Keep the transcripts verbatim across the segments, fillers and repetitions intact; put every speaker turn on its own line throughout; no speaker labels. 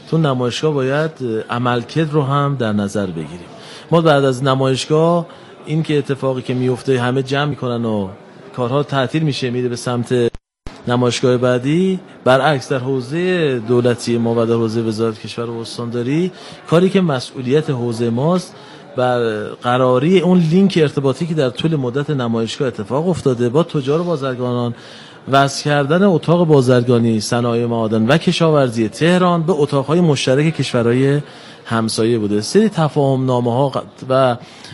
تو نمایشگاه باید عملکرد رو هم در نظر بگیریم. ما بعد از نمایشگاه این که اتفاقی که میفته همه جمع میکنن و کارها تعطیل میشه میره به سمت نمایشگاه بعدی، برعکس در حوزه دولتی ما و در حوزه وزارت کشور و استانداری کاری که مسئولیت حوزه ماست بر قراری اون لینک ارتباطی که در طول مدت نمایشگاه اتفاق افتاده با تجار و بازرگانان، وصل کردن اتاق بازرگانی، صنایع معادن و کشاورزی تهران به اتاقهای مشترک کشورهای همسایه بوده. سری تفاهم نامه ها و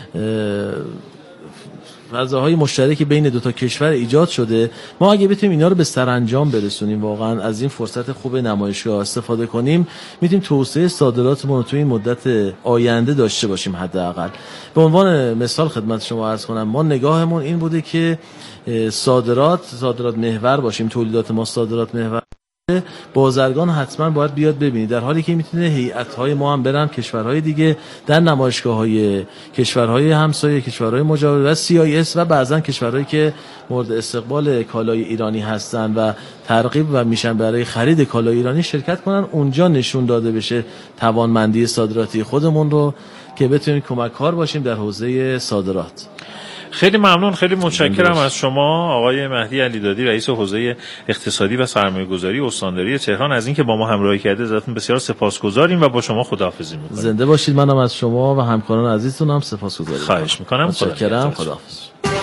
فضاهای مشترکی بین دو تا کشور ایجاد شده. ما اگه بتونیم اینا رو به سرانجام برسونیم، واقعا از این فرصت خوب نمایشگاه استفاده کنیم، میتونیم توسعه صادراتمون رو تو این مدت آینده داشته باشیم. حداقل به عنوان مثال خدمت شما عرض کنم، ما نگاهمون این بوده که صادرات صادرات محور باشیم، تولیدات ما صادرات محور. بازرگان حتما باید بیاد ببینید، در حالی که میتونه هیئت‌های ما هم برن کشورهای دیگه در نمایشگاه‌های کشورهای همسایه، کشورهای مجاور و سی آی اس و بعضا کشورهایی که مورد استقبال کالای ایرانی هستن و ترغیب و میشن برای خرید کالای ایرانی شرکت کنن. اونجا نشون داده بشه توانمندی صادراتی خودمون رو که بتونیم کمک‌کار باشیم در حوزه صادرات.
خیلی ممنون، خیلی متشکرم از شما آقای مهدی علیدادی، رئیس حوزه اقتصادی و سرمایه‌گذاری استانداری تهران، از اینکه با ما همراهی کردید. ازتون بسیار سپاسگزاریم و با شما خداحافظی می‌کنیم.
زنده باشید. منم از شما و همکاران عزیزتون هم سپاسگزارم.
خواهش می‌کنم.
متشکرم. خداحافظ.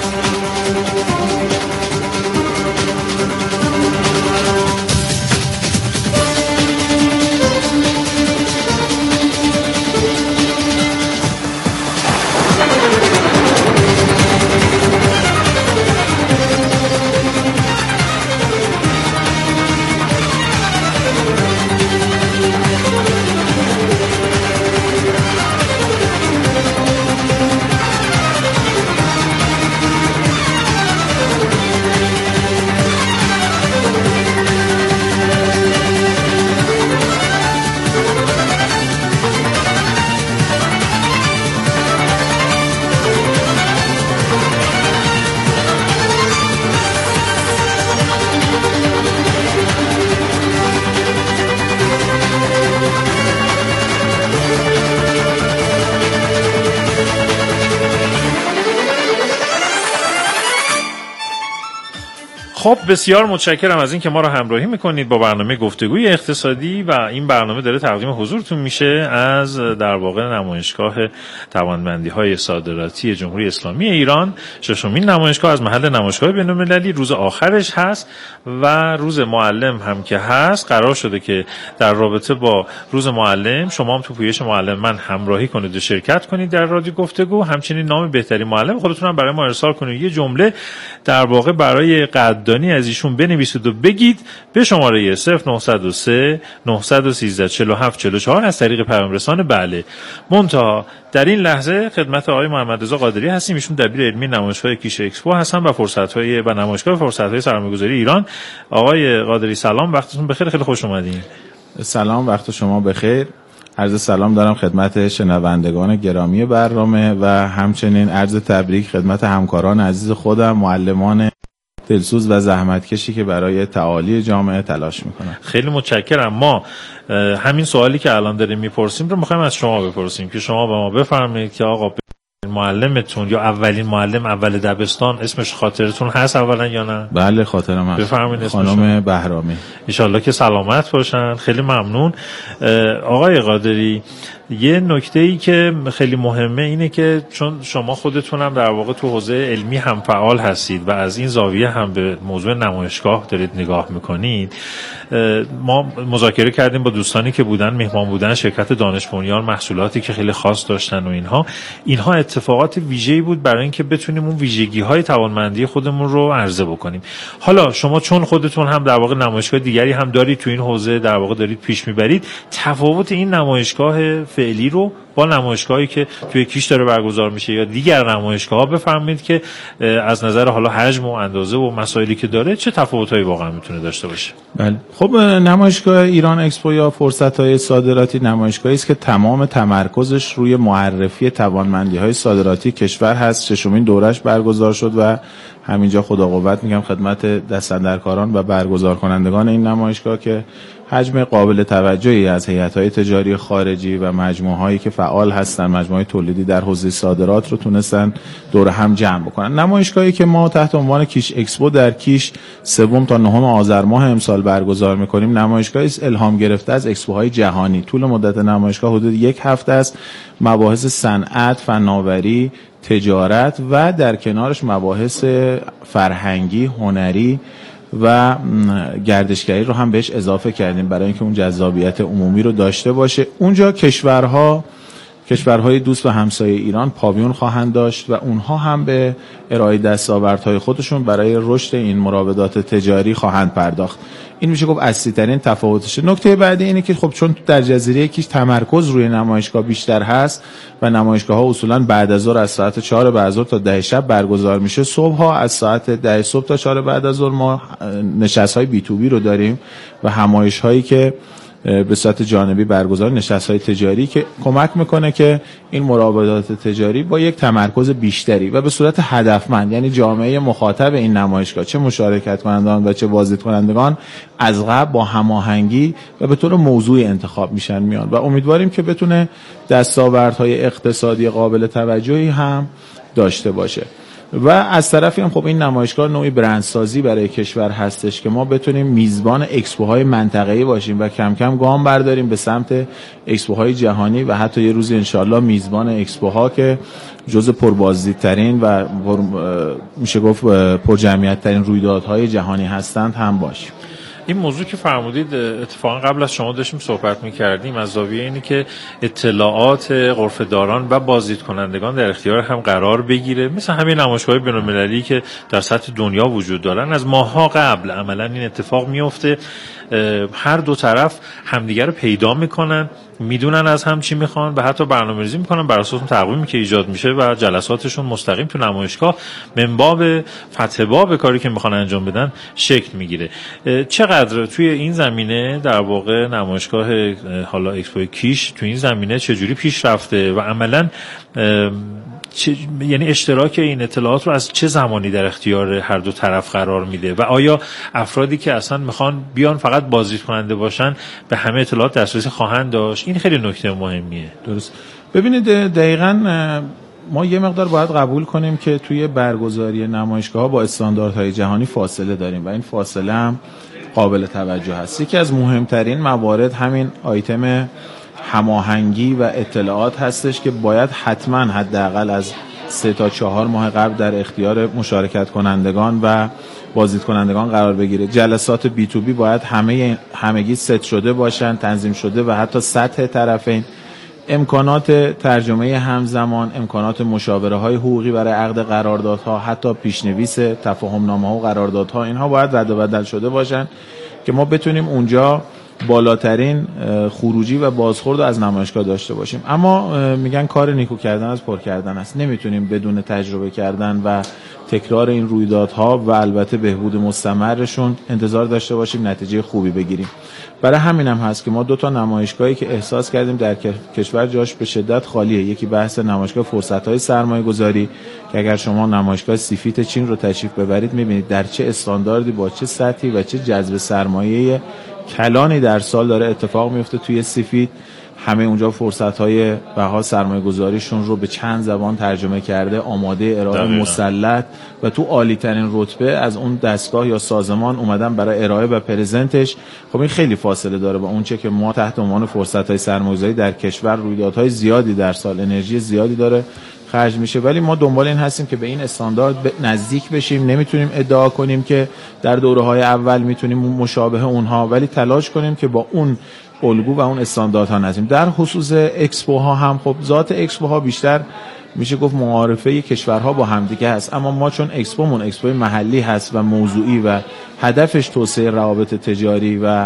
خب بسیار متشکرم از این که ما رو همراهی میکنید با برنامه گفتگوی اقتصادی و این برنامه داره تقدیم حضورتون میشه از در واقع نمایشگاه توانمندی‌های صادراتی جمهوری اسلامی ایران. ششمین نمایشگاه از محل نمایشگاه بین‌المللی، روز آخرش هست و روز معلم هم که هست. قرار شده که در رابطه با روز معلم شما هم تو پویش معلم من همراهی کنید و شرکت کنید در رادیو گفتگو. همچنین نام بهترین معلم خودتون هم برای ما ارسال کنید، یه جمله در واقع برای قدردانی از ایشون بنویسید و بگید به شماره صفر نه صفر سه نه یک سه چهار هفت چهار چهار از طریق پیام رسان بله. منتها در این لحظه خدمت آقای محمد رضا قادری هستیم، ایشون دبیر علمی نمایشگاه کیش اکسپو هستن و فرصت‌های و نمایشگاه فرصت‌های سرمایه‌گذاری ایران. آقای قادری سلام، وقتتون بخیر، خیلی خوش اومدین.
سلام، وقت شما بخیر. عرض سلام دارم خدمت شنوندگان گرامی برنامه و همچنین عرض تبریک خدمت همکاران عزیز خودم، معلمان دلسوز و زحمتکشی که برای تعالی جامعه تلاش میکنن.
خیلی متشکرم. ما همین سوالی که الان داریم میپرسیم رو میخوایم از شما بپرسیم که شما به ما بفرمایید که آقا معلمتون یا اولین معلم اول دبستان اسمش خاطرتون هست اولا یا نه؟
بله خاطرم هست.
بفرمایید.
خانم بهرامی.
ان شاءالله که سلامت باشن. خیلی ممنون. آقای قادری، یه نکته‌ای که خیلی مهمه اینه که چون شما خودتون هم در واقع تو حوزه علمی هم فعال هستید و از این زاویه هم به موضوع نمایشگاه دارید نگاه میکنید، ما مذاکره کردیم با دوستانی که بودن مهمان بودن شرکت دانش بنیان، محصولاتی که خیلی خاص داشتن و اینها اینها اتفاقات ویژه‌ای بود برای اینکه بتونیم اون ویژگی‌های توانمندی خودمون رو عرضه بکنیم. حالا شما چون خودتون هم در واقع نمایشگاه دیگری هم دارید تو این حوزه در واقع دارید پیش میبرید، تفاوت این نمایشگاه فعلی رو با نمایشگاهی که توی کیش داره برگزار میشه یا دیگر نمایشگاه‌ها بفرمایید که از نظر حالا حجم و اندازه و مسائلی که داره چه تفاوت‌هایی واقعا میتونه داشته باشه؟
بله. خب نمایشگاه ایران اکسپو یا فرصت‌های صادراتی نمایشگاهی است که تمام تمرکزش روی معرفی توانمندی‌های صادراتی کشور هست. ششمین دورش برگزار شد و همینجا خدا قوت میگم خدمت دستاندرکاران و برگزار کنندگان این نمایشگاه که حجم قابل توجهی از هیئت‌های تجاری خارجی و مجموعه‌هایی که فعال هستن، مجموعه تولیدی در حوزه صادرات رو تونستن دور هم جمع بکنن. نمایشگاهی که ما تحت عنوان کیش اکسپو در کیش سوم تا نهم آذر ماه امسال برگزار می‌کنیم، نمایشگاهی الهام گرفته از اکسپوهای جهانی. طول مدت نمایشگاه حدود یک هفته است. مباحث صنعت، فناوری، تجارت و در کنارش مباحث فرهنگی، هنری و گردشگری رو هم بهش اضافه کردیم برای اینکه اون جذابیت عمومی رو داشته باشه. اونجا کشورها کشورهای دوست و همسایه ایران پاویون خواهند داشت و اونها هم به ارائه دستاوردهای خودشون برای رشد این مراودات تجاری خواهند پرداخت. این میشه گفت اصلی ترین تفاوتشه. نکته بعدی اینه که خب چون در جزیره کیش تمرکز روی نمایشگاه بیشتر هست و نمایشگاه ها اصولا بعد از ظهر از ساعت چهار بعد از ظهر تا ده شب برگزار میشه، صبح ها از ساعت ده صبح تا چهار بعد از ظهر ما نشست های بی تو بی رو داریم و همایش هایی که به صورت جانبی برگزار، نشست‌های تجاری که کمک میکنه که این مراودات تجاری با یک تمرکز بیشتری و به صورت هدفمند، یعنی جامعه مخاطب این نمایشگاه چه مشارکت کنندگان و چه بازدید کنندگان از قبل با هماهنگی و به طور موضوعی انتخاب میشن میان و امیدواریم که بتونه دستاوردهای اقتصادی قابل توجهی هم داشته باشه. و از طرفی هم خب این نمایشگاه نوعی برندسازی برای کشور هستش که ما بتونیم میزبان اکسپوهای منطقه‌ای باشیم و کم کم گام برداریم به سمت اکسپوهای جهانی و حتی یه روزی انشالله میزبان اکسپوها که جزء پربازدیدترین و پر میشه گفت پرجمعیت‌ترین رویدادهای جهانی هستند هم باشیم.
این موضوع که فرمودید اتفاقا قبل از شما داشتیم صحبت می‌کردیم از زاویه اینی که اطلاعات غرفه‌داران و بازدید کنندگان در اختیار هم قرار بگیره، مثل همین نمایشگاه بین‌المللی که در سطح دنیا وجود دارن. از ماه‌ها قبل عملاً این اتفاق میفته، هر دو طرف همدیگر رو پیدا میکنن، میدونن از هم چی میخوان و حتی برنامه‌ریزی میکنن بر اساس اون تقویمی که ایجاد میشه و جلساتشون مستقیم تو نمایشگاه من باب فتح باب کاری که میخوان انجام بدن شکل میگیره. چقدر توی این زمینه در واقع نمایشگاه حالا اکسپو کیش تو این زمینه چجوری پیش رفته و عملاً چه، یعنی اشتراک این اطلاعات رو از چه زمانی در اختیار هر دو طرف قرار میده و آیا افرادی که اصلا میخوان بیان فقط بازدید کننده باشن به همه اطلاعات دسترسی خواهند داشت؟ این خیلی نکته مهمیه.
درست. ببینید دقیقاً ما یه مقدار باید قبول کنیم که توی برگزاری نمایشگاه‌ها با استانداردهای جهانی فاصله داریم و این فاصله هم قابل توجه هست. یکی از مهمترین موارد همین آیتم هماهنگی و اطلاعات هستش که باید حتما حداقل از سه تا چهار ماه قبل در اختیار مشارکت کنندگان و بازدید کنندگان قرار بگیره. جلسات بی تو بی باید همه همگی ست شده باشن، تنظیم شده و حتی سطح طرفین، امکانات ترجمه همزمان، امکانات مشاوره های حقوقی برای عقد قراردادها، حتی پیشنویس تفاهم نامه ها و قراردادها، اینها باید رد و بدل شده باشن که ما بتونیم اونجا بالاترین خروجی و بازخورد از نمایشگاه داشته باشیم. اما میگن کار نیکو کردن از پر کردن است. نمیتونیم بدون تجربه کردن و تکرار این رویدادها و البته بهبود مستمرشون انتظار داشته باشیم نتیجه خوبی بگیریم. برای همین هم هست که ما دو تا نمایشگاهی که احساس کردیم در کشور جاش به شدت خالیه، یکی بحث نمایشگاه فرصت‌های سرمایه‌گذاری که اگر شما نمایشگاه سیفیت چین رو تشریف ببرید می‌بینید در چه استانداردی با چه سطحی و چه جذب سرمایه کلانی در سال داره اتفاق میفته توی سیفید. همه اونجا فرصت‌های بها سرمایه‌گذاریشون رو به چند زبان ترجمه کرده، آماده ارائه مسلط و تو عالی ترین رتبه از اون دستگاه یا سازمان اومدن برای ارائه و پرزنتش. خب این خیلی فاصله داره با اون چه که ما تحت عنوان فرصت‌های سرمایه‌گذاری در کشور رویدادهای زیادی در سال، انرژی زیادی داره خرج میشه، ولی ما دنبال این هستیم که به این استاندارد نزدیک بشیم. نمیتونیم ادعا کنیم که در دوره‌های اول میتونیم مشابه اونها، ولی تلاش کنیم که با اون الگو و اون استانداردها نزدیم. در خصوص اکسپوها هم خب ذات اکسپوها بیشتر میشه گفت معارفه کشورها با همدیگه هست، اما ما چون اکسپومون اکسپو محلی هست و موضوعی و هدفش توسعه روابط تجاری و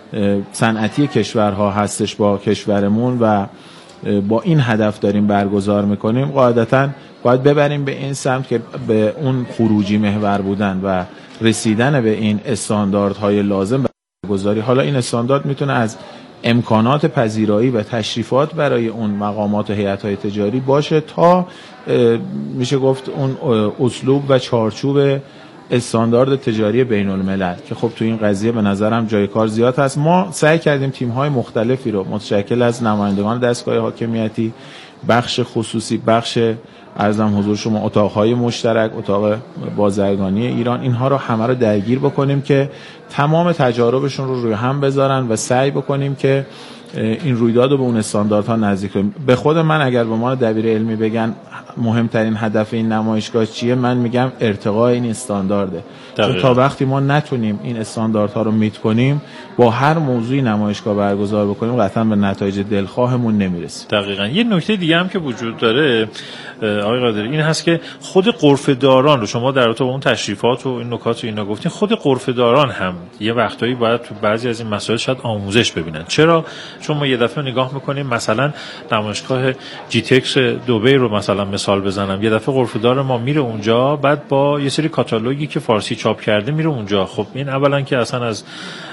صنعتی کشورها هستش با کشورمون و با این هدف داریم برگزار میکنیم، قاعدتاً باید ببریم به این سمت که به اون خروجی محور بودن و رسیدن به این استانداردهای لازم برگزاری. حالا این استاندارد میتونه از امکانات پذیرایی و تشریفات برای اون مقامات و هیئت‌های تجاری باشه تا میشه گفت اون اسلوب و چارچوب استاندارد تجاری بین الملل که خب تو این قضیه به نظرم جای کار زیاد هست. ما سعی کردیم تیم‌های مختلفی رو متشکل از نمایندگان دستگاه حاکمیتی، بخش خصوصی، بخش عرضم حضور شما اتاق‌های مشترک، اتاق بازرگانی ایران، اینها رو همه رو درگیر بکنیم که تمام تجاربشون رو روی هم بذارن و سعی بکنیم که این رویداد رو به اون استانداردها نزدیک کنیم. به خود من اگر به ما دبیر علمی بگن مهمترین هدف این نمایشگاه چیه، من میگم ارتقاء این استاندارده. چون تا وقتی ما نتونیم این استانداردها رو میت کنیم، با هر موضوعی نمایشگاه برگزار بکنیم قطعا به نتایج دلخواهمون نمیرسیم.
دقیقاً. یه نکته دیگه هم که وجود داره آقای قادری این هست که خود غرفه‌داران رو شما در رابطه با اون تشریفات و این نکات رو اینا گفتین، خود غرفه‌داران هم یه وقتایی باید تو بعضی از این مسائل شاید آموزش ببینن. چرا؟ چون ما یه دفعه نگاه میکنیم مثلا نمایشگاه جی تکس دبی رو مثلا مثال بزنم، یه دفعه غرفه‌دار ما میره اونجا، بعد با یه سری کاتالوگی که فارسی چاپ کرده میره اونجا. خب این اولا که اصلا از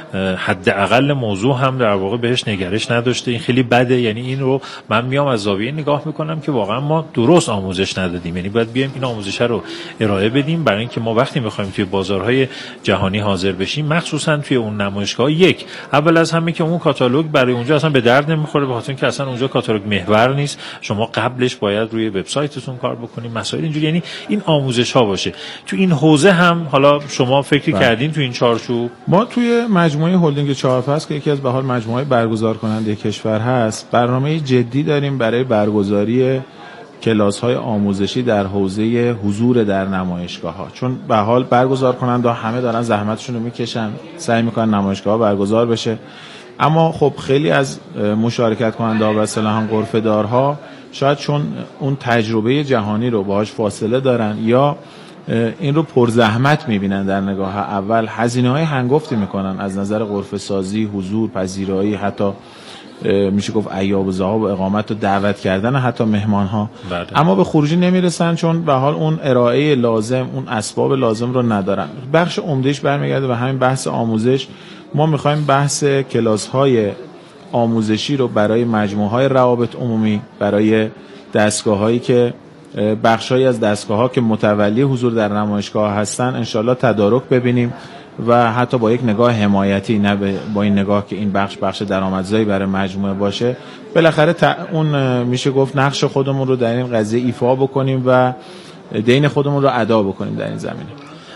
حداقل موضوع هم در واقع بهش نگرش نداشته، این خیلی بده. یعنی این رو من میام از زاویه نگاه میکنم که واقعا ما درست آموزش ندادیم، یعنی باید بیایم این آموزش رو ارائه بدیم، برای اینکه ما وقتی میخوایم توی بازارهای جهانی حاضر بشیم، مخصوصا توی اون نمایشگاه، یک اول از همه که اون کاتالوگ برای اونجا اصلا به درد نمیخوره، به خاطر اینکه اصلا اونجا کاتالوگ محور نیست، شما قبلش باید روی وبسایتتون کار بکنید، مسائل اینجوری. یعنی این آموزش ها باشه تو این حوزه هم. حالا شما فکر کردین تو این چارچوب؟
ما توی مجموعه هلدینگ چهار فصل که یکی از به حال مجموعه برگزار کننده کشور هست، برنامه جدی داریم برای برگزاری کلاس‌های آموزشی در حوزه حضور در نمایشگاه‌ها. چون به حال برگزار کننده همه دارن زحمتشون رو میکشن، سعی میکنن نمایشگاه‌ها برگزار بشه، اما خب خیلی از مشارکت کننده‌ها و اصطلاحاً هم غرفه‌دارها شاید چون اون تجربه جهانی رو باهاش فاصله دارن یا این رو پرزحمت میبینن در نگاه اول، هزینه‌های هنگفتی میکنن از نظر غرفه سازی، حضور، پذیرایی، حتی میشه گفت عیاب و ذهاب و اقامت و دعوت کردن حتی مهمان‌ها، اما به خروجی نمیرسن چون به حال اون ارائه لازم، اون اسباب لازم رو ندارن. بخش عمدهش برمیگرده به همین بحث آموزش. ما میخوایم بحث کلاس‌های آموزشی رو برای مجموعه‌های روابط عمومی، برای دستگاه‌هایی که بخشایی از دستگاه‌ها که متولی حضور در نمایشگاه هستن انشالله تدارک ببینیم و حتی با یک نگاه حمایتی، نه با این نگاه که این بخش بخش درآمدزایی برای مجموعه باشه، بالاخره اون میشه گفت نقش خودمون رو در این قضیه ایفا بکنیم و دین خودمون رو ادا بکنیم در این زمینه.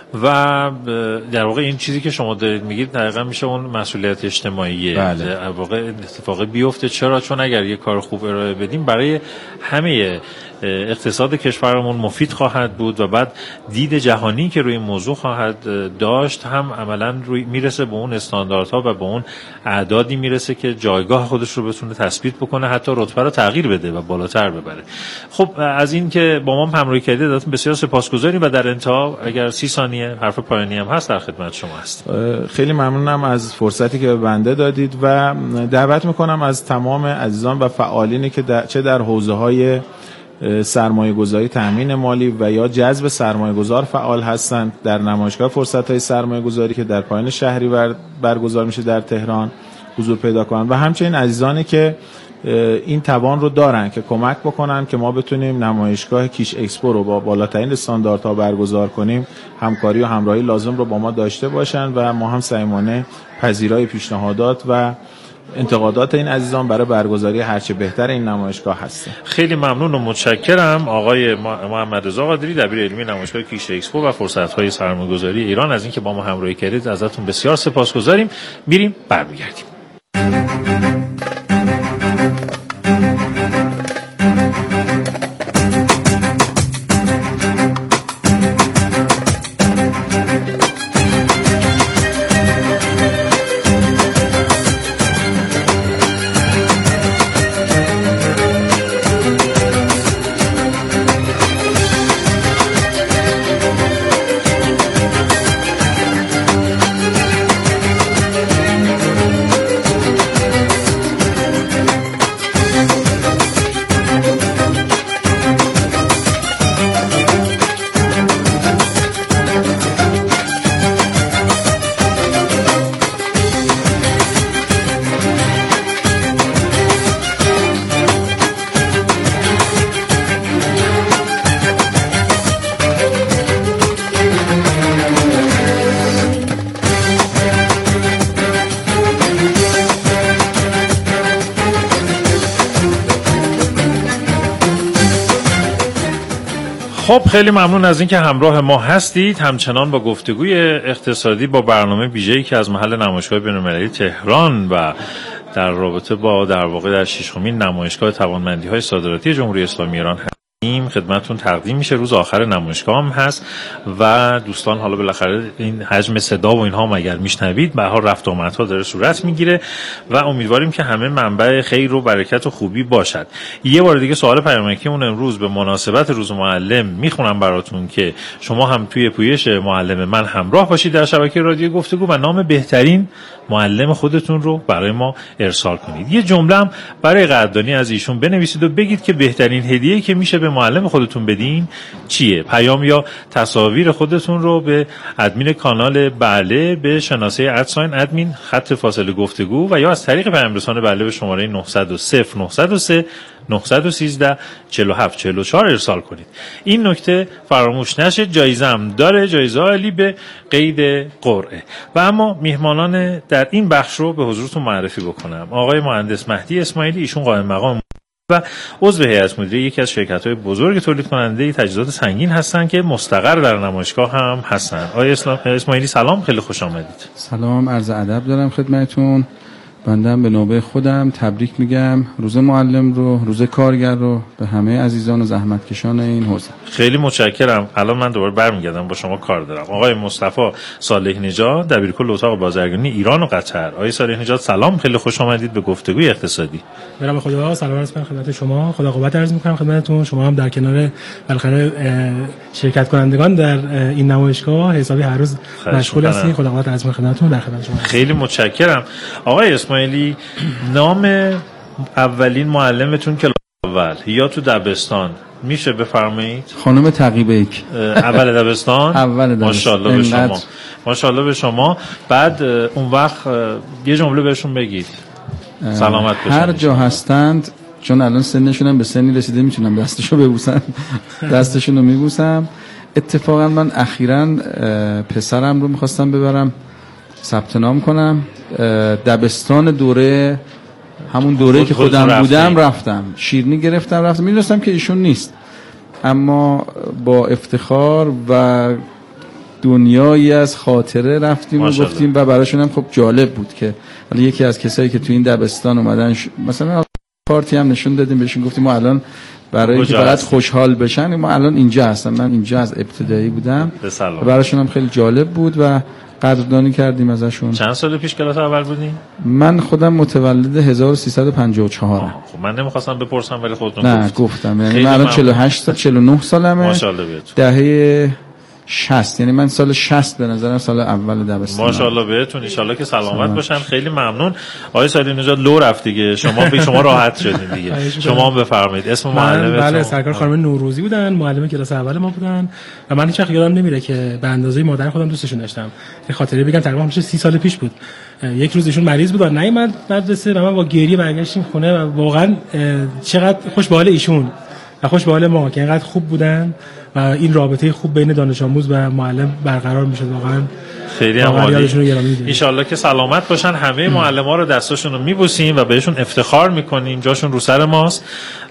و در واقع این چیزی که شما دارید میگید دقیقاً میشه اون مسئولیت اجتماعیه.
بله.
در واقع اتفاقی بیفته. چرا؟ چون اگر یه کار خوب ارائه بدیم برای همه اقتصاد کشورمون مفید خواهد بود و بعد دید جهانی که روی موضوع خواهد داشت هم عملاً روی میرسه به اون استانداردها و به اون اعدادی میرسه که جایگاه خودش رو بتونه تثبیت بکنه، حتی رتبه رو تغییر بده و بالاتر ببره. خب از این که با ما همراهی کردید ازتون بسیار سپاسگزاریم و در انتها اگر سی ثانیه حرف پایانی هم هست در خدمت شما هست.
خیلی ممنونم از فرصتی که به بنده دادید و دعوت میکنم از تمام عزیزان و فعالینی که در چه در حوزه‌های سرمایه گذاری، تامین مالی و یا جذب سرمایه گذار فعال هستند در نمایشگاه فرصت های سرمایه گذاری که در پایان شهریور برگزار میشه در تهران حضور پیدا کنند و همچنین عزیزانی که این توان رو دارن که کمک بکنن که ما بتونیم نمایشگاه کیش اکسپو رو با بالاترین استانداردها برگزار کنیم، همکاری و همراهی لازم رو با ما داشته باشن و ما هم صمیمانه پذیرای پیشنهادات و انتقادات این عزیزان برای برگزاری هرچه بهتر این نمایشگاه هستیم.
خیلی ممنون و متشکرم آقای محمد رضا قادری دبیر علمی نمایشگاه کیش اکسپو و فرصت‌های سرمایه‌گذاری ایران از اینکه با ما همراهی کردید ازتون بسیار سپاسگزاریم. میریم برمیگردیم. خب خیلی ممنون از اینکه همراه ما هستید، همچنان با گفتگوی اقتصادی با برنامه ویژه‌ای که از محل نمایشگاه بین‌المللی تهران و در رابطه با در واقع در ششمین نمایشگاه توانمندی‌های صادراتی جمهوری اسلامی ایران این خدمتتون تقدیم میشه. روز آخر نمایشگاه هم هست و دوستان حالا بالاخره این حجم صدا و اینها هم اگر میشنوید به هر حال رفت آمدها داره صورت میگیره و امیدواریم که همه منبع خیر و برکت و خوبی باشد. یه بار دیگه سوال پیامکیمون امروز به مناسبت روز معلم میخونم براتون که شما هم توی پویش معلم من همراه باشید در شبکه رادیو گفتگو و نام بهترین معلم خودتون رو برای ما ارسال کنید. یه جمله هم برای قدردانی از ایشون بنویسید و بگید که بهترین هدیه‌ای که میشه به معلم خودتون بدین چیه. پیام یا تصاویر خودتون رو به ادمین کانال بله به شناسه ادساین ادمین خط فاصله گفتگو و یا از طریق پیام رسان بله به شماره نه صفر صفر نه صفر سه نه یک سه چهار هفت چهار چهار ارسال کنید. این نکته فراموش نشه. جایزه هم داره، جایزه عالی به قید قرعه. و اما میهمانان در این بخش رو به حضورتون معرفی بکنم. آقای مهندس مهدی اسماعیلی، ایشون قائم مقام و عضو هیئت مدیره یکی از شرکت‌های بزرگ تولید کننده تجهیزات سنگین هستن که مستقر در نمایشگاه هم هستن. آقای اسماعیلی سلام، خیلی خوش آمدید.
سلام، عرض ادب دارم خدمتتون. بنده به نوبه خودم تبریک میگم روز معلم رو، روز کارگر رو به همه عزیزان و زحمتکشان این حوزه.
خیلی متشکرم. الان من دوباره برمیگردم، با شما کار دارم. آقای مصطفی صالح نژاد، دبیرکل اتاق بازرگانی ایران و قطر. آقای صالح نژاد سلام، خیلی خوش آمدید به گفتگوی اقتصادی.
برام خدا سلام عرض می‌کنم خدمت شما. خدا قوت عرض می‌کنم خدمتتون. شما هم در کنار بالاخره شرکت کنندگان در این نمایشگاه حسابی هر روز مشغول هستید. خدا قوت عرض می‌کنم خدمتتون، در خدمت شما.
خیلی متشکرم. آقای اسماعیلی، نام اولین معلمتون کلاس اول یا تو دبستان میشه بفرمایید؟
خانم تقی‌بیک.
اول دبستان؟
اول دبستان.
ماشاءالله به شما. ماشاءالله به شما. بعد اون وقت یه جمله بهشون بگید. سلامت باشن.
هر جا هستند، چون الان سنشون هم به سنی رسیده میتونم دستشو ببوسم. دستشون رو میبوسم. اتفاقا من اخیراً پسرم رو میخواستم ببرم ثبت نام کنم. دبستان دوره همون دوره که خودم رفتیم. بودم رفتم شیرینی گرفتم رفتم. میدونستم که ایشون نیست، اما با افتخار و دنیایی از خاطره رفتیم و گفتیم و براشون هم خب جالب بود که حالا یکی از کسایی که تو این دبستان اومدن ش... مثلا کارتی هم نشون دادیم بهشون، گفتیم ما الان برای اینکه فقط خوشحال بشن ما الان اینجا هستم. من اینجا از ابتدایی بودم و براشون هم خیلی جالب بود و قدردانی کردیم ازشون.
چند سال پیش کلاس اول بودین؟
من خودم متولد هزار و سیصد و پنجاه و چهار ام.
خب من نمیخواستم بپرسم ولی خودتون
نه
گفت.
گفتم. یعنی من الان چهل و هشت سال چهل و نه سالمه.
ماشاءالله بهتون.
دهه شصت، یعنی من سال شصت به نظرم سال اول دبستان.
ماشاءالله بهتون، ان شاءالله که سلامت باشن. خیلی ممنون. آقای صالح نژاد لو رفت دیگه، شما به شما راحت شدین دیگه. شما هم بفرمایید اسم معلمتون.
بله، سرکار خانم نوروزی بودن، معلم کلاس اول ما بودن و من هیچ وقت یادم نمیره که به اندازه مادر خودم دوستشون داشتم. یه خاطره بگم، تقریبا سی سال پیش بود. یک روز ایشون مریض بود و نیومد مدرسه و من با گریه برگشتیم خونه و واقعا چقدر خوش به حال ایشون و خوش به حال ما که اینقدر خوب بودن و این رابطه خوب بین دانش آموز و معلم برقرار میشد. واقعا
خیلی عالی. ان شاءالله که سلامت باشن. همه معلم‌ها رو دستاشون رو میبوسیم و بهشون افتخار میکنیم، جاشون رو سر ماست.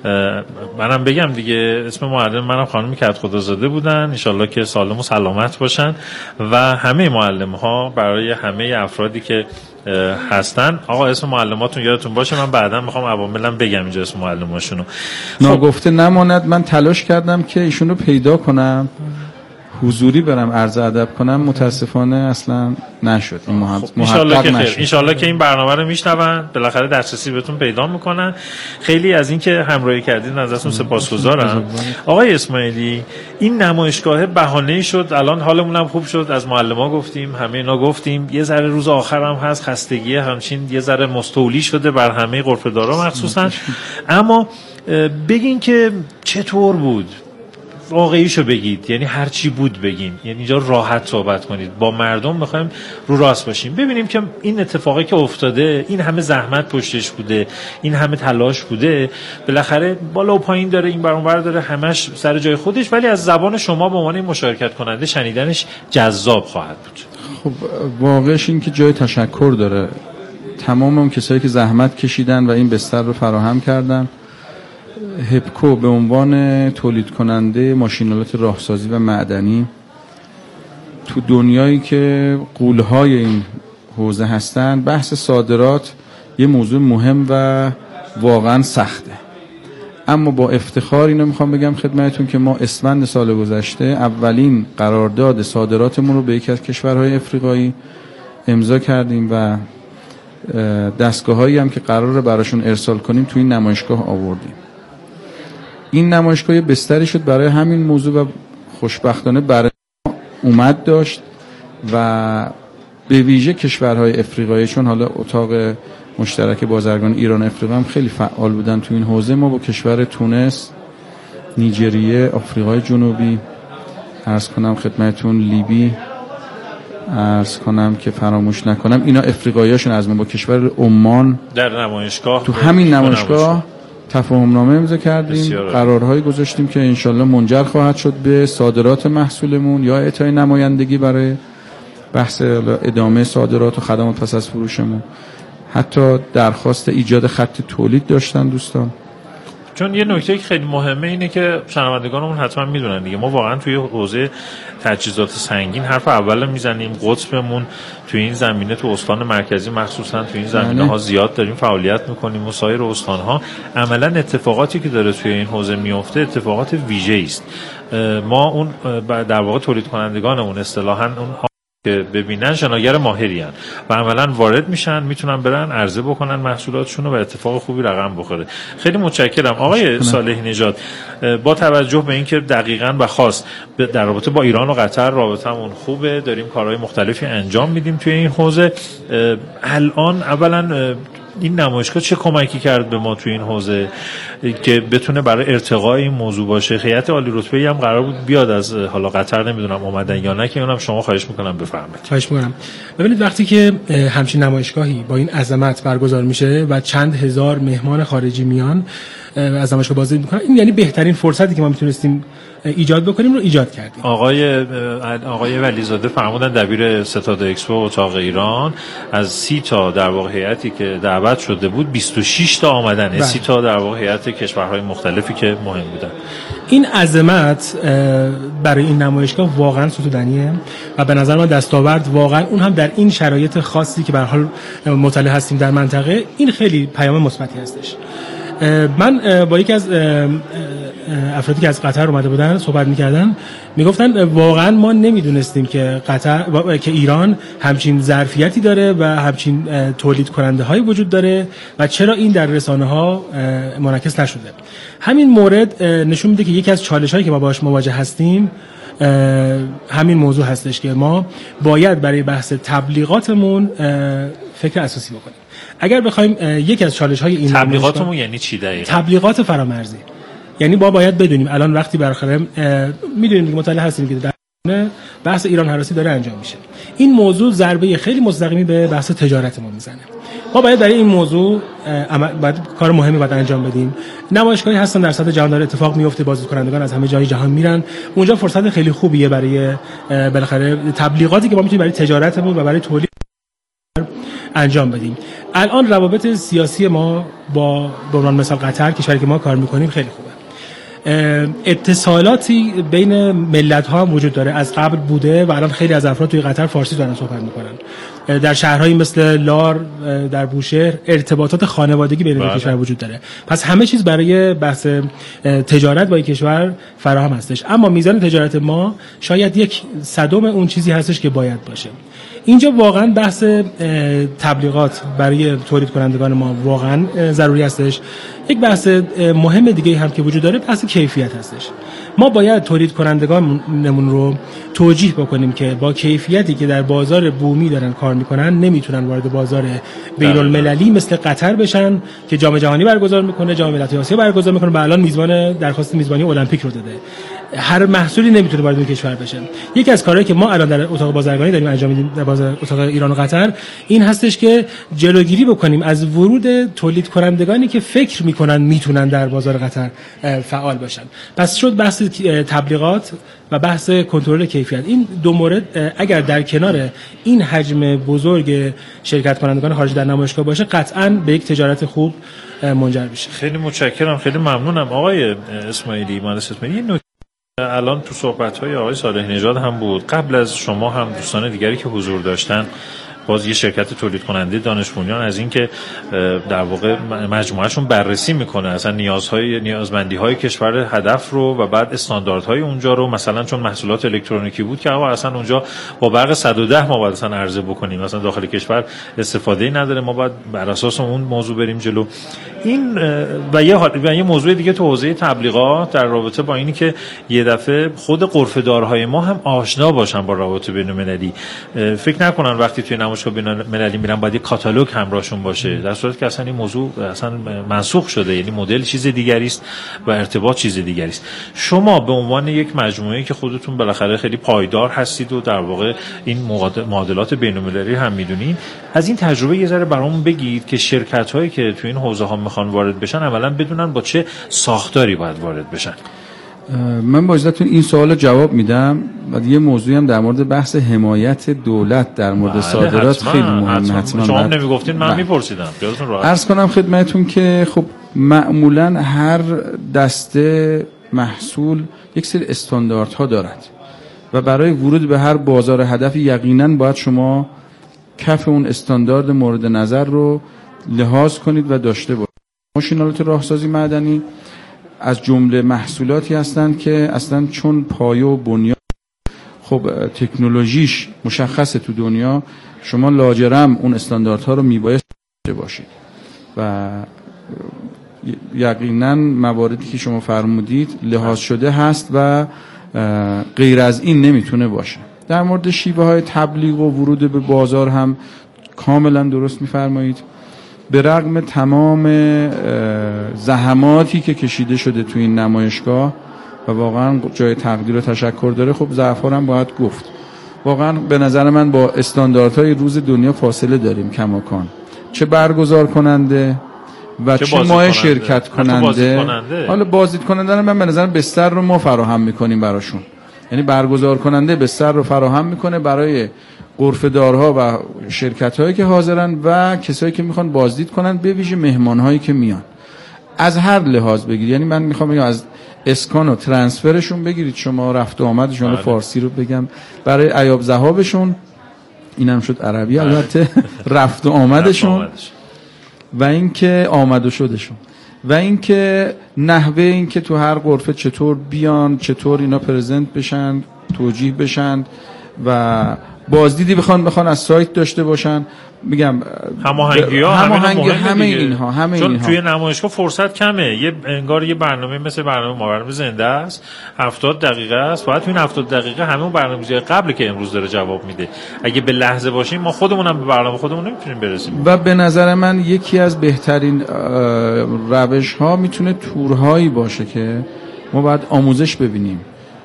منم بگم دیگه، اسم معلم منم خانم کدخدازاده بودن. ان شاءالله که سالم و سلامت باشن و همه معلم‌ها برای همه افرادی که هستن. آقا اسم معلماتون یادتون باشه، من بعدا میخوام عواملم بگم اینجا اسم معلماشونو.
ناگفته نماند، من تلاش کردم که ایشون رو پیدا کنم، حضوری برم عرض ادب کنم، متاسفانه اصلا نشد. این محقق
ان شاءالله که خیر. ان شاءالله که این برنامه رو میشنون، بالاخره دسترسی بهتون پیدا میکنن. خیلی از این که همراهی کردین ازتون سپاسگزارم. آقای اسماعیلی، این نمایشگاه بهانه‌ای شد، الان حالمون هم خوب شد، از معلما گفتیم، همه اینا گفتیم، یه ذره روز آخر هم هست، خستگی همچین یه ذره مستولی شده بر همه غرفه‌دارا مخصوصا. اما بگین که چطور بود؟ واقعیشو بگید، یعنی هر چی بود بگین، یعنی اینجا راحت صحبت کنید. با مردم میخوایم رو راست باشیم، ببینیم که این اتفاقی که افتاده، این همه زحمت پشتش بوده، این همه تلاش بوده، بالاخره بالا و پایین داره، این بر اون ور داره، همش سر جای خودش، ولی از زبان شما به عنوان مشارکت کننده شنیدنش جذاب خواهد بود.
خب واقعش این که جای تشکر داره. تمام اون کسایی که زحمت کشیدن و این بستر رو فراهم کردن. هپکو به عنوان تولید کننده ماشین‌آلات راهسازی و معدنی تو دنیایی که غول‌های این حوزه هستن، بحث صادرات یه موضوع مهم و واقعا سخته. اما با افتخار اینو میخوام بگم خدمتتون که ما اسفند سال گذشته اولین قرارداد صادراتمون رو به یکی از کشورهای افریقایی امضا کردیم و دستگاه‌هایی هم که قراره براشون ارسال کنیم توی این نمایشگاه آوردیم. این نمایشگاه بستری شد برای همین موضوع و خوشبختانه برای ما اومد داشت و به ویژه کشورهای افریقایی، چون حالا اتاق مشترک بازرگان ایران افریقا هم خیلی فعال بودن تو این حوزه، ما با کشور تونس، نیجریه، آفریقای جنوبی، عرض کنم خدمتتون لیبی، عرض کنم که فراموش نکنم اینا افریقاییاشون از ما با کشور عمان
در نمایشگاه
تو همین نمایشگاه تفاهم نامه امضا کردیم، قرارهایی گذاشتیم که انشالله منجر خواهد شد به صادرات محصولمون یا اعطای نمایندگی برای بحث ادامه صادرات و خدمات پس از فروشمون. حتی درخواست ایجاد خط تولید داشتن دوستان.
چون یه نکته که خیلی مهمه اینه که شنوندگانمون حتما میدونن دیگه، ما واقعا توی حوزه تجهیزات سنگین حرف اول میزنیم. قطبمون توی این زمینه تو استان مرکزی مخصوصا توی این زمینه ها زیاد داریم فعالیت میکنیم و سایر استان ها. عملا اتفاقاتی که داره توی این حوزه میفته اتفاقات ویژه‌ای است. ما اون در واقع تولید کنندگانمون اصطلاحاً اون که ببینن شناگر ماهری هن و عملا وارد میشن، میتونن برن عرضه بکنن محصولاتشون و اتفاق خوبی رقم بخوره. خیلی متشکرم آقای صالحی نژاد. با توجه به اینکه دقیقاً و خاص در رابطه با ایران و قطر رابطمون خوبه، داریم کارهای مختلفی انجام میدیم توی این حوزه، الان اولا این نمایشگاه چه کمکی کرد به ما توی این حوزه که بتونه برای ارتقای این موضوع باشه؟ هیئت عالی رتبه‌ای هم قرار بود بیاد از حالا قطر، نمیدونم اومدن یا نه، که اونم شما خواهش میکنم بفرمایید.
خواهش میکنم. ببینید وقتی که همچین نمایشگاهی با این عظمت برگزار میشه و چند هزار مهمان خارجی میان از نمایشگاه بازدید میکنن، این یعنی بهترین فرصتی که ما میتونستیم ایجاد بکنیم رو ایجاد کردیم.
آقای آقای ولیزاده فرمودن دبیر ستاد اکسپو اتاق ایران، از سی تا در واقع هیئتی که دعوت شده بود بیست و شش تا آمدن، سی تا در واقع هیئت کشورهای مختلفی که مهم بودن.
این عظمت برای این نمایشگاه واقعا ستودنیه و به نظر من دستاورد، واقعا اون هم در این شرایط خاصی که به هر حال مطلع هستیم در منطقه، این خیلی پیام مثبتی هستش. من با یکی از افرادی که از قطر اومده بودن صحبت می‌کردن، میگفتن واقعا ما نمیدونستیم که قطر که ایران همچین ظرفیتی داره و همچین تولید کننده هایی وجود داره و چرا این در رسانه ها منعکس نشده. همین مورد نشون میده که یکی از چالش هایی که ما باهاش مواجه هستیم همین موضوع هستش که ما باید برای بحث تبلیغاتمون فکر اساسی بکنیم. اگر بخوایم یکی از چالش های این
تبلیغاتمون یعنی چی دقیقاً؟
تبلیغات فرامرزی. یعنی با باید بدونیم الان وقتی بالاخره میدونیم که مطالعه هستیم که در بحث ایران هراسی داره انجام میشه، این موضوع ضربه خیلی مستقیمی به بحث تجارت ما میزنه. ما باید برای این موضوع باید کار مهمی باید انجام بدیم. نمایشگاهی هستن در سطح جهان داره اتفاق میفته، بازدیدکنندگان از همه جای جهان میرن اونجا، فرصت خیلی خوبیه برای بالاخره تبلیغاتی که ما میتونیم برای تجارتمون و برای تولید انجام بدیم. الان روابط سیاسی ما با به عنوان مثال قطر، کشوری که ما کار میکنیم، خیلی خوبه. اتصالاتی بین ملت ها هم وجود داره، از قبل بوده و الان خیلی از افراد توی قطر فارسی دارن صحبت میکنن. در شهرهایی مثل لار، در بوشهر ارتباطات خانوادگی بین دو کشور وجود داره. پس همه چیز برای بحث تجارت با این کشور فراهم هستش، اما میزان تجارت ما شاید یک صدم اون چیزی هستش که باید باشه. اینجا واقعا بحث تبلیغات برای تولید کنندگان ما واقعا ضروری هستش. یک بحث مهم دیگه هم که وجود داره بحث کیفیت هستش. ما باید تولید کنندگانمون رو توجیه بکنیم که با کیفیتی که در بازار بومی دارن کار میکنن نمیتونن وارد بازار بین المللی مثل قطر بشن که جام جهانی برگزار میکنه، جام ملت‌های آسیا برگزار میکنه و الان میزبان درخواست میزبانی المپیک رو داده. هر محصولی نمیتونه وارد این کشور بشه. یکی از کارهایی که ما الان در اتاق بازرگانی داریم انجام میدیم در بازار اتاق ایران و قطر این هستش که جلوگیری بکنیم از ورود تولید کنندگانی که فکر میکنن میتونن در بازار قطر فعال باشن. پس شد بحث تبلیغات و بحث کنترل کیفیت. این دو مورد اگر در کنار این حجم بزرگ شرکت کنندگان خارجی در نمایشگاه باشه، قطعاً به یک تجارت خوب منجر بشه.
خیلی متشکرم، خیلی ممنونم آقای اسماعیلی، مهندس اسماعیلی. یه نکته الان تو صحبت‌های آقای صالح نژاد هم بود، قبل از شما هم دوستان دیگری که حضور داشتن، باز یه شرکت تولید کننده دانش بنیان از این که در واقع مجموعهشون بررسی میکنه اصلا نیازهای نیازمندی‌های کشور هدف رو و بعد استانداردهای اونجا رو، مثلا چون محصولات الکترونیکی بود که آقا اصلا اونجا با برق صد و ده ما باید اصلا عرضه بکنیم، مثلا داخل کشور استفاده‌ای نداره، ما باید بر اساس اون موضوع بریم جلو. این و یه و یه موضوع دیگه تو حوزه تبلیغات در رابطه با اینی که یه دفعه خود غرفه‌دارهای ما هم آشنا باشن با روابط بین‌المللی. فکر نکنن وقتی توی نمایشگاه بین‌المللی میرن باید یک کاتالوگ همراهشون باشه، در صورتی که اصلا این موضوع اصلا منسوخ شده، یعنی مدل چیز دیگری است و ارتباط چیز دیگری است. شما به عنوان یک مجموعه‌ای که خودتون بالاخره خیلی پایدار هستید و در واقع این معادلات بین‌المللی هم میدونید، از این تجربه یه ذره برامون بگید که شرکت‌هایی که تو این حوزه ها میخوان وارد بشن اولا بدونن با چه ساختاری باید وارد بشن.
من با اجازهتون این سوال جواب میدم و یه موضوعی هم در مورد بحث حمایت دولت در مورد صادرات
حتما،
خیلی مهمه.
حتما.
حتما
شما هم نمیگفتین من میپرسیدم. خیالتون راحت.
عرض کنم خدمتتون که خب معمولا هر دسته محصول یک سری استانداردها دارد و برای ورود به هر بازار هدفی یقینا باید شما کف اون استاندارد مورد نظر رو لحاظ کنید و داشته باشید. ماشین‌آلات راهسازی معدنی از جمله محصولاتی هستند که اصلا چون پایه و بنیاد خب تکنولوژیش مشخصه تو دنیا، شما لاجرم اون استانداردها رو میبایست داشته باشید و یقینا مواردی که شما فرمودید لحاظ شده هست و غیر از این نمیتونه باشه. در مورد شیوه های تبلیغ و ورود به بازار هم کاملا درست میفرمایید. به رغم تمام زحماتی که کشیده شده تو این نمایشگاه و واقعا جای تقدیر و تشکر داره، خب ضعف‌ها هم باید گفت. واقعا به نظر من با استانداردهای روز دنیا فاصله داریم کماکان، چه برگزار کننده و چه, چه ماه شرکت کننده. حالا بازدید کننده من به نظر بستر رو ما فراهم میکنیم براشون، یعنی برگزار کننده بستر رو فراهم میکنه برای غرفه‌دارها و شرکت‌هایی که حاضرن و کسایی که میخوان بازدید کنن، به ویژه مهمان‌هایی که میان. از هر لحاظ بگیرید، یعنی من میخوام بگم از اسکان و ترانسفرشون بگیرید، شما رفت و آمدشون رو فارسی رو بگم، برای عیاب ذهابشون اینم شد عربی البته، رفت و آمدشون و اینکه آمد و شدشون و اینکه نحوه اینکه تو هر غرفه چطور بیان، چطور اینا پرزنت بشن، توجیه بشن و بازدیدی بخوان بخوان از سایت داشته باشن. میگم
هماهنگی‌ها
هماهنگی همه اینها همه
چون
اینها
توی نمایشگاه فرصت کمه، یه انگار یه برنامه مثل برنامه ما برنامه زنده است، هفتاد دقیقه است، باید توی هفتاد دقیقه همه اون برنامه‌ریزی قبل که امروز داره جواب میده. اگه به لحظه باشیم ما خودمون هم به برنامه خودمون نمیتونیم برسیم.
و به نظر من یکی از بهترین روش‌ها میتونه تورهایی باشه که ما باید آموزش ببینیم.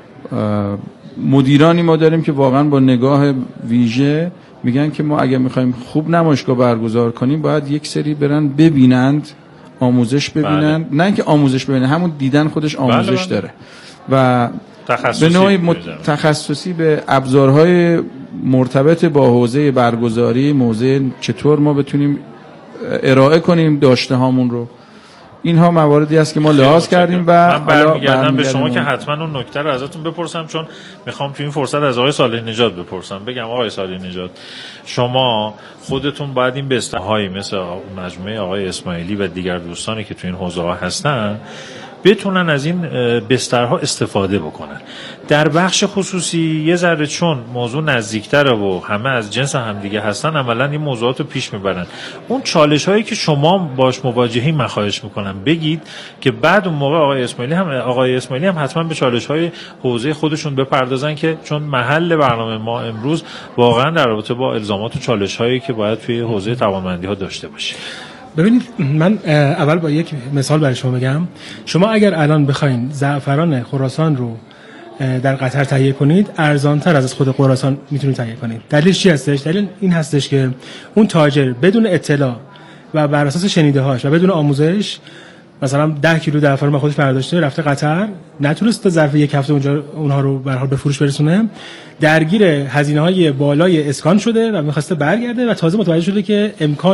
مدیرانی ما داریم که واقعا با نگاه ویژه میگن که ما اگه میخوایم خوب نمایشگاه برگزار کنیم باید یک سری برن ببینند، آموزش ببینند. بله. نه اینکه آموزش ببینن، همون دیدن خودش آموزش بله بله. داره و به نوعی مت... تخصصی به ابزارهای مرتبط با حوزه برگزاری، موضوع چطور ما بتونیم ارائه کنیم داشته هامون رو. اینها مواردی است که ما لحاظ کردیم و
من برمیگردم به شما که حتما اون نکته رو ازتون بپرسم، چون میخوام تو این فرصت از آقای صالح نژاد بپرسم. بگم آقای صالح نژاد، شما خودتون باید این بسترهایی مثل مجموعه آقای اسماعیلی و دیگر دوستانی که تو این حوزه ها هستن بتونن از این بسترها استفاده بکنن. در بخش خصوصی یه ذره چون موضوع نزدیکتره و همه از جنس همدیگه هستن، عملا این موضوعات رو پیش میبرن. اون چالش هایی که شما باش مواجهی من خواهش میکنم بگید که بعد اون موقع آقای اسماعیلی هم آقای اسماعیلی هم حتما به چالش های حوزه خودشون بپردازن، که چون محل برنامه ما امروز واقعا در رابطه با الزامات و چالش هایی که باید توی حوزه توانمندی ها داشته باشیم.
ببینید، من اول با یک مثال برای شما بگم. شما اگر الان بخواید زعفران خراسان رو در قطر تهیه کنید، ارزانتر از خود خراسان میتونید تهیه کنید. دلیلش چی هستش؟ دلیل این هستش که اون تاجر بدون اطلاع و بر اساس شنیده هاش و بدون آموزش مثلا ده کیلو زعفران با خودش برداشته رفته قطر، نتونست تا ظرف یک هفته اونجا اونها رو به هر حال به فروش برسونه، درگیر هزینه‌های بالای اسکان شده و می‌خواسته برگرده و تازه متوجه شده که امکان